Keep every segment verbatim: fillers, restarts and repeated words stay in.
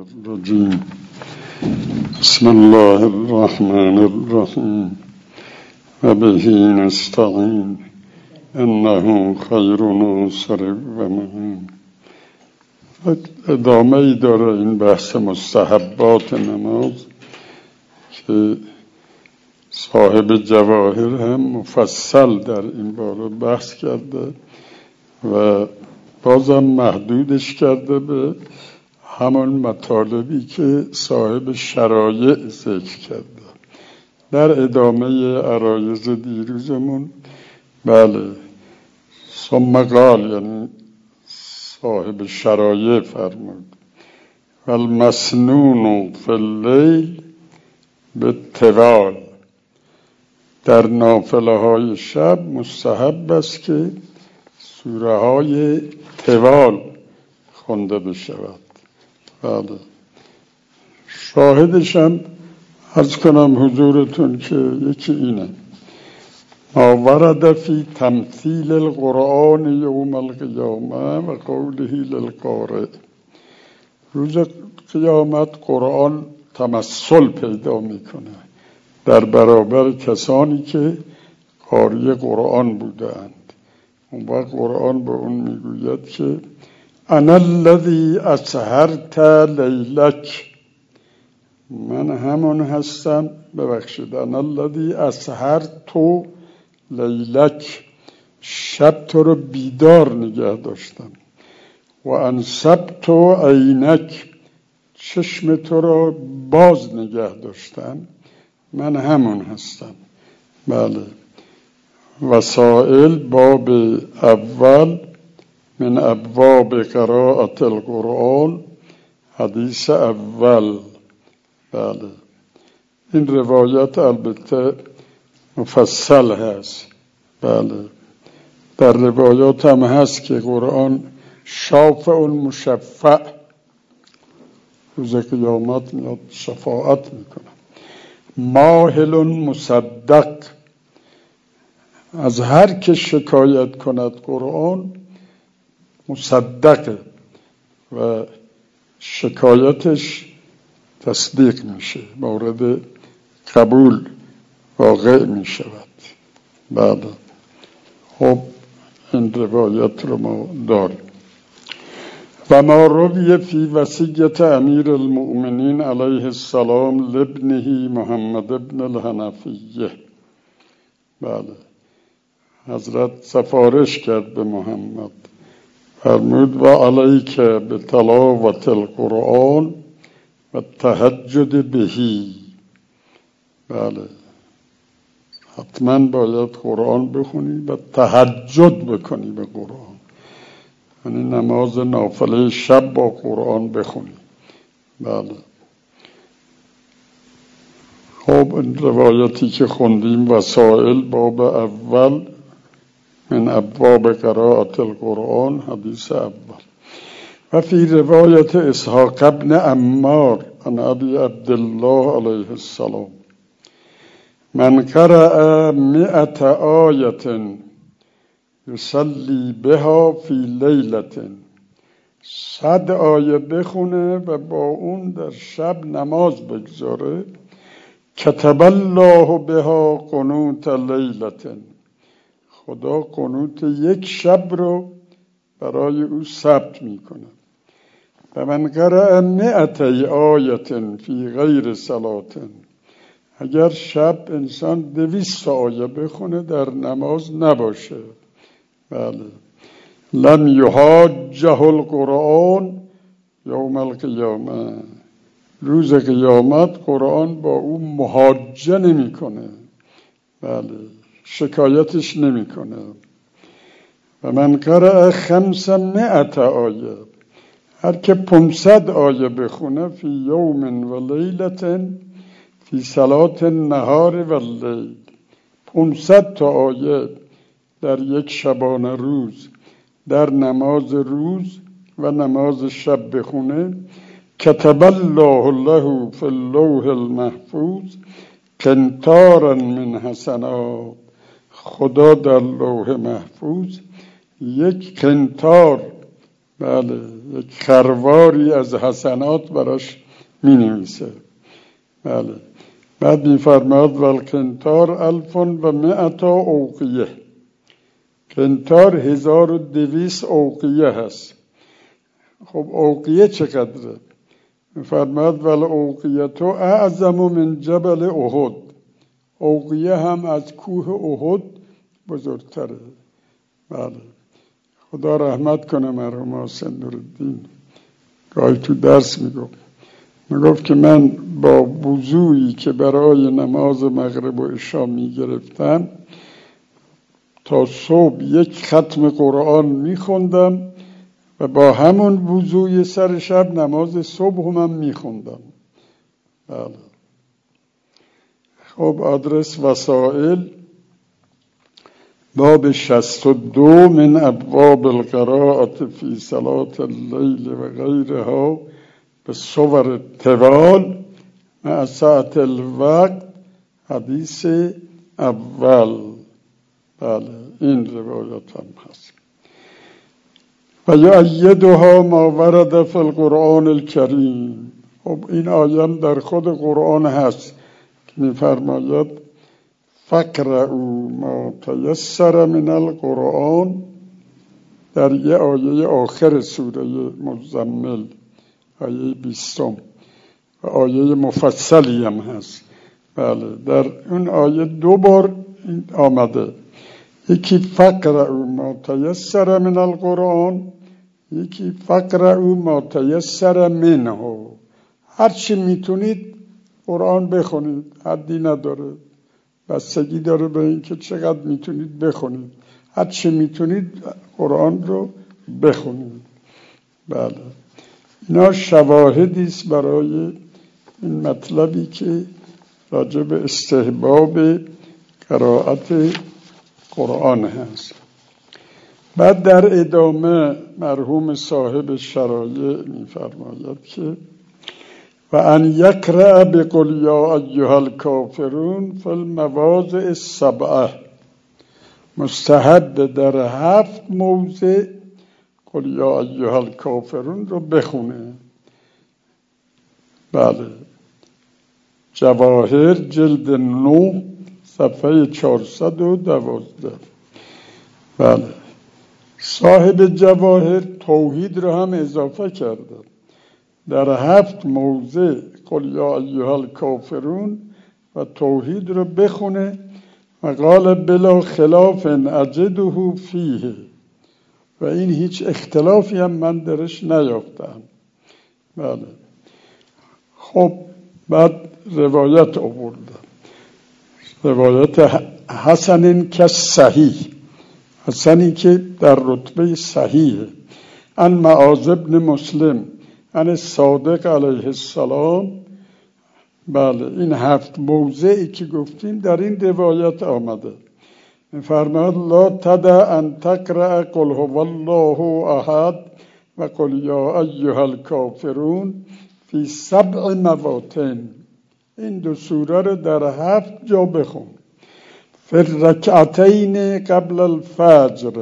الرجيم بسم الله الرحمن الرحيم وبه نستعين انه خیر ناصر و معین. ادامه ای داره این بحث مستحبات نماز که صاحب جواهر هم مفصل در این باره بحث کرده و بازم محدودش کرده به همون مطالبی که صاحب شرایع ذکر کرده. در ادامه عرایض دیروزمون بله ثم قال یعنی صاحب شرایع فرمود والمسنون فی اللیل بالطوال، در نافله های شب مستحب است که سوره های طوال خونده بشود. بله شاهدش هم عرض کنم حضورتون که یکی اینه ما ورد فی تمثیل القرآن یوم القیامه و قوله للقارئ، روز قیامت قرآن تمثل پیدا میکنه در برابر کسانی که قاری قرآن بودند. اون وقت قرآن به اون میگوید که انا الذی اسهرت لیلک، من همون هستم ببخشید انا الذی اسهرت لیلک، شب تو رو بیدار نگه داشتم، و انصبت عینک، چشم تو رو باز نگه داشتم، من همون هستم. بله وسائل باب اول من ابواب قراءة القرآن، حدیث اول. بله این روایت البته مفصل هست. بله در روایات هم هست که قرآن شافع مشفع، روز قیامت میاد شفاعت میکنه. ماهل مصدق، از هر که شکایت کند قرآن مصدقه و شکایتش تصدیق میشه، مورد قبول واقع میشود. بعد خب این روایت رو ما داریم. و ما روی فی وصیت امیر المؤمنین علیه السلام لابنه محمد ابن الحنفیه، بله حضرت سفارش کرد به محمد، فرمود و علیک بتلاوت القرآن و تهجد بهی، بله حتما باید قرآن بخونی و تهجد بکنی به قرآن، یعنی نماز نافله شب با قرآن بخونی. بله خب این روایتی که خوندیم وسائل باب اول من ابواب قراءة القرآن، حدیث اول. و فی روایت اسحاق ابن عمار عن ابی عبدالله علیه السلام من قرأ مئة آیة یصلی بها فی لیلة، صد آیه بخونه و با اون در شب نماز بگذاره، کتب الله بها قنوت لیلة، خدا قنوت یک شب رو برای او ثبت میکنه. و من قرأ مئة آیة فی غیر صلاة، اگر شب انسان دویست آیه بخونه در نماز نباشه، بله لم یحاجه القرآن یوم القیامه، روز قیامت قرآن با او محاجه نمی کنه، بله شکایتش نمی کنه. و من قرأ خمسمائة آیه، هر که پانصد آیه بخونه فی یوم و لیلة فی صلاة النهار و اللیل، پانصد تا آیه در یک شبانه روز در نماز روز و نماز شب بخونه، کتب الله له فی اللوح المحفوظ قنطارا من حسنات، خدا در لوح محفوظ یک قنطار، بله یک خرواری از حسنات براش می نویسه. بله. بعد می فرماد والقنطار الفون و مئتا اوقیه، قنطار هزار و دویست اوقیه هست. خب اوقیه چقدره؟ می فرماد ول اوقیتو اعظم من جبل احد، اوقیه هم از کوه احد بزرگتره. بله. خدا رحمت کنه مرحوم حسین نورالدین، گاهی تو درس میگفت میگفت که من با وضویی که برای نماز مغرب و عشا میگرفتم تا صبح یک ختم قرآن میخوندم و با همون وضوی سر شب نماز صبح هم میخوندم. بله. خب آدرس وسائل باب شصت و دو من ابواب القراءة فی صلاة اللیل و غیرها به صور طوال مع ساعت الوقت، حدیث اول. بله این روایت هم هست. و یؤیدها ما ورد فی القرآن الکریم. خب این آیه در خود قرآن هست که می‌فرماید فقرؤوا ما تیسر من القرآن، در یه آیه آخر سوره مزمل، آیه بیستم و آیه مفصلی هم هست. بله در اون آیه دو بار آمده، یکی فقرؤوا ما تیسر من القرآن، یکی فقرؤوا ما تیسر منه. هر چی میتونید قرآن بخونید، حدی نداره، بستگی داره به این که چقدر میتونید بخونید. هر چی میتونید قرآن رو بخونید. بله اینا شواهدی است برای این مطلبی که راجع به استحباب قرائت قرآن هست. بعد در ادامه مرحوم صاحب شرایع می‌فرماید که و ان یقرأ بقل یا ایها الکافرون فی المواضع السبعه، مستحب در هفت موضع قل یا ایها الکافرون رو بخونه. بله جواهر جلد نو صفحه چهارصد و دوازده. بله صاحب جواهر توحید رو هم اضافه کرده، در هفت موضع قل یا ایها الکافرون و توحید رو بخونه و قال بلا خلاف اجده فیه، و این هیچ اختلافی هم من درش نیافتم. بله خب بعد روایت آوردم، روایت حسن که صحیح، حسنی که در رتبه صحیحه، ان معاذ ابن مسلم ان صادق علیه السلام. بله این هفت موضعی که گفتیم در این روایت آمده. فرماد لا تدع ان تقرأ قل هو الله احد و قل یا ایها الکافرون فی سبع مواطن، این دو سوره رو در هفت جا بخون. فی الرکعتین قبل الفجر،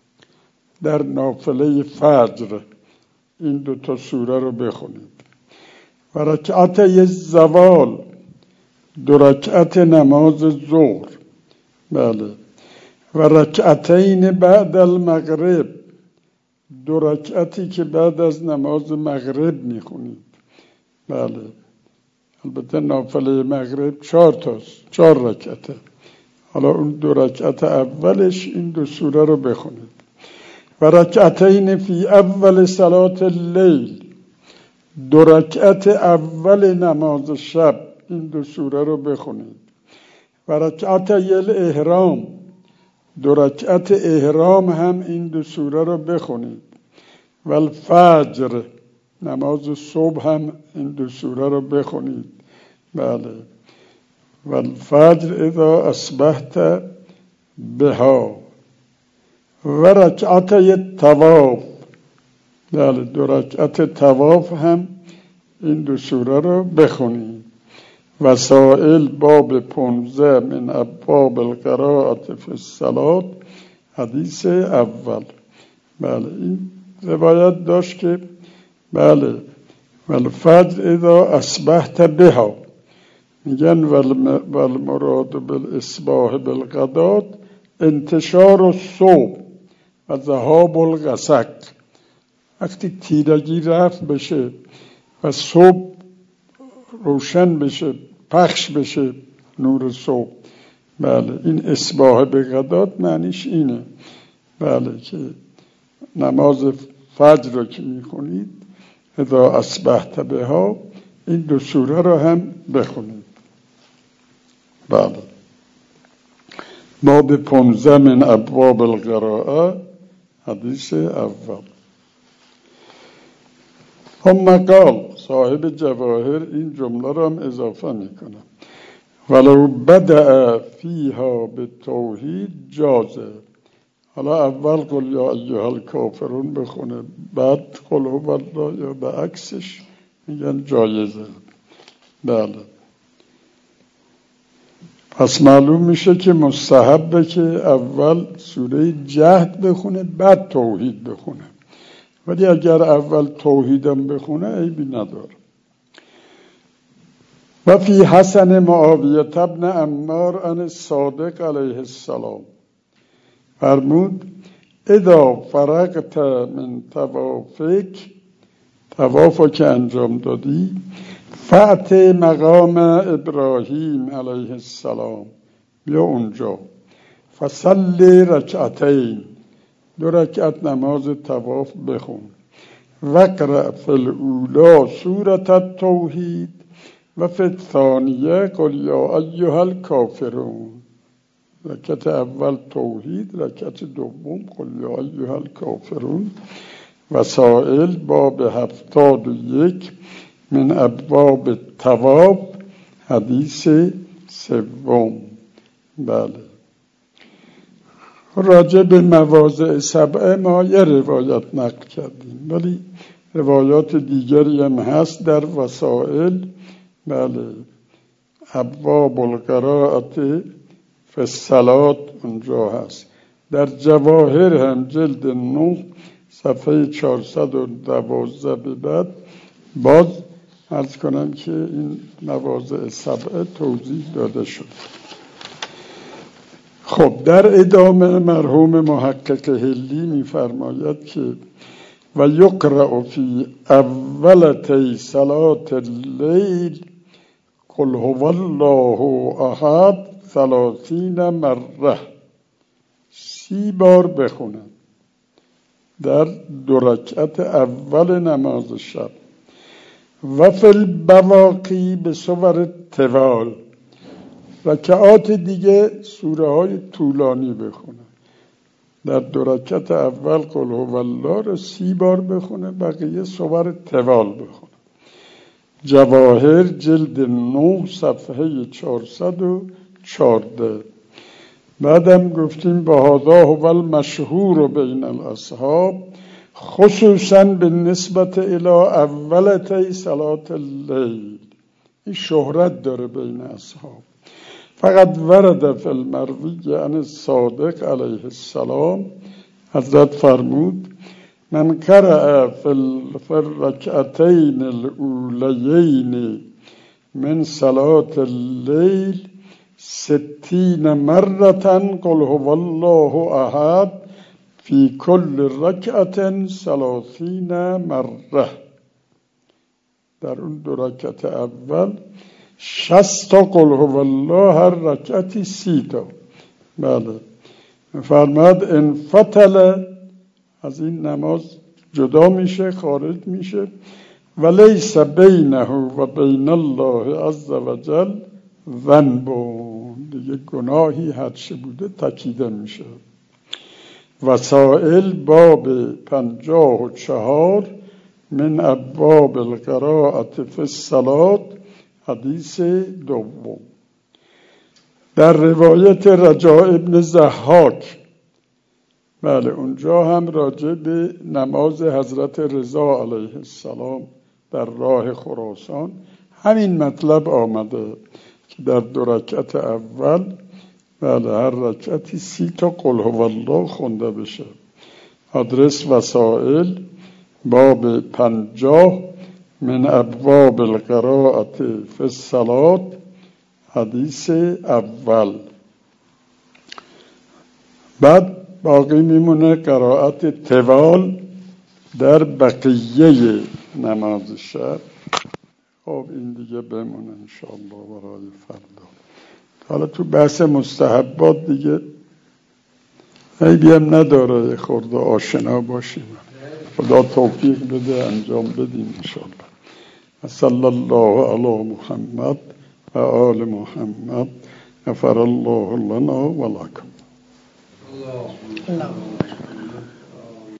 در نافله فجر این دو تا سوره رو بخونید. و رکعت زوال، دو رکعت نماز ظهر. بله و رکعتین بعد المغرب، دو رکعتی که بعد از نماز مغرب میخونید. بله البته نافله مغرب چهار تاست، چهار رکعته. حالا اون دو رکعت اولش این دو سوره رو بخونید. و رکعتین فی اول صلاة اللیل، دو رکعت اول نماز شب این دو سوره رو بخونید. و رکعت الاحرام، دو رکعت احرام هم این دو سوره رو بخونید. و الفجر، نماز صبح هم این دو سوره رو بخونید. بله و الفجر اذا اصبحت بها. و رکعت طواف، بله دو رکعت طواف هم این دو سوره رو بخونید. وسائل باب پانزده من ابواب القراءة فی الصلاة، حدیث اول. بله این روایت داشت که بله والفجر اذا اصبحت بها، میگن والمراد بالاصباح بالغدات انتشار الصبح و ذهاب الغسق، وقتی تیرگی رفت بشه و صبح روشن بشه، پخش بشه نور صبح. بله این اصباح بالغدات معنیش اینه، بله که نماز فجر رو که میخونید اذا اصبحت بها این دو سوره رو هم بخونید. بله باب پانزده من ابواب القراءه، حدیث اول. هم قال صاحب جواهر این جمله رو هم اضافه میکنه ولو بدأ فیها به توحید جازه. حالا اول قل یا ایها الکافرون بخونه، بعد قل هو الله، یا به عکسش میگن جایزه. بله پس معلوم میشه که مستحبه که اول سوره جهد بخونه بعد توحید بخونه، ولی اگر اول توحیدم بخونه عیبی نداره. و فی حسن معاویه ابن عمار عن الصادق علیه السلام فرمود اذا فرغت من طوافک، طوافو که انجام دادی، فأت مقام ابراهیم علیه السلام، بیا اونجا، فصلی رکعتین، دو رکعت نماز طواف بخون، وقرأ فی الاولی سورة التوحید و فی الثانیه قل یا ایها الکافرون. رکعت اول توحید، رکعت دوم قل یا ایها الکافرون. وسائل باب هفتاد و یک من ابواب طواف، حدیث سوم. بله راجع به مواضع سبعه ما یه روایت نقل کردیم، ولی روایات دیگری هم هست در وسائل. بله ابواب القراءة فی الصلاة اونجا هست. در جواهر هم جلد نه صفحه چهارصد و دوازده به بعد باز عرض کنم که این مواضع سبعه توضیح داده شد. خب در ادامه مرحوم محقق حلی می‌فرماید که و یقرأ فی اولتی صلاة اللیل قل هو الله احد ثلاثین مره، سی بار بخونند در دو رکعت اول نماز شب. و فی البواقی به صور طوال، رکعات دیگه سوره های طولانی بخونه. در دو رکعت اول قل هو الله رو سی بار بخونه، بقیه صور طوال بخونه. جواهر جلد نه صفحه چهارصد و چهارده. بعدم گفتیم با هذا هو المشهور بین الاصحاب خصوصا بالنسبت الى اولتی صلاة اللیل، این شهرت داره بین اصحاب. فقط ورد فی المروی عن الصادق علیه السلام، حضرت فرمود من قرأ فی الرکعتین الاولیین من صلاة اللیل ستین مرتن قل هو الله احد فی کل رکعت ثلاثین مره. در اون دو رکعت اول شصت تا قل هو الله، هر رکعتی سی تا. بله فرماد انفتل، از این نماز جدا میشه، خارج میشه. و لیس بینه و بین الله عز وجل ذنب، دیگه گناهی هرچه بوده تکیده میشه. وسائل باب پنجاه و چهار من ابواب القراءة فی الصلاة، حدیث دوم. در روایت رجاء ابن ضحاک، بله اونجا هم راجع به نماز حضرت رضا علیه السلام در راه خراسان همین مطلب آمده که در دو رکعت اول بله هر رکعتی سی تا قل هو الله خونده بشه. آدرس وسائل باب پنجاه من ابواب القراءة فی الصلاة حدیث اول. بعد باقی میمونه قرائت طوال در بقیه نماز شب. خب این دیگه بمونه انشاءالله برای فردا. حالا تو بحث مستحبات دیگه عیبی هم نداره، خورده آشنا باشیم. خدا توفیق بده انجام بدیم انشاءالله. صلی الله علی محمد و آل محمد. غفر الله لنا و لکم.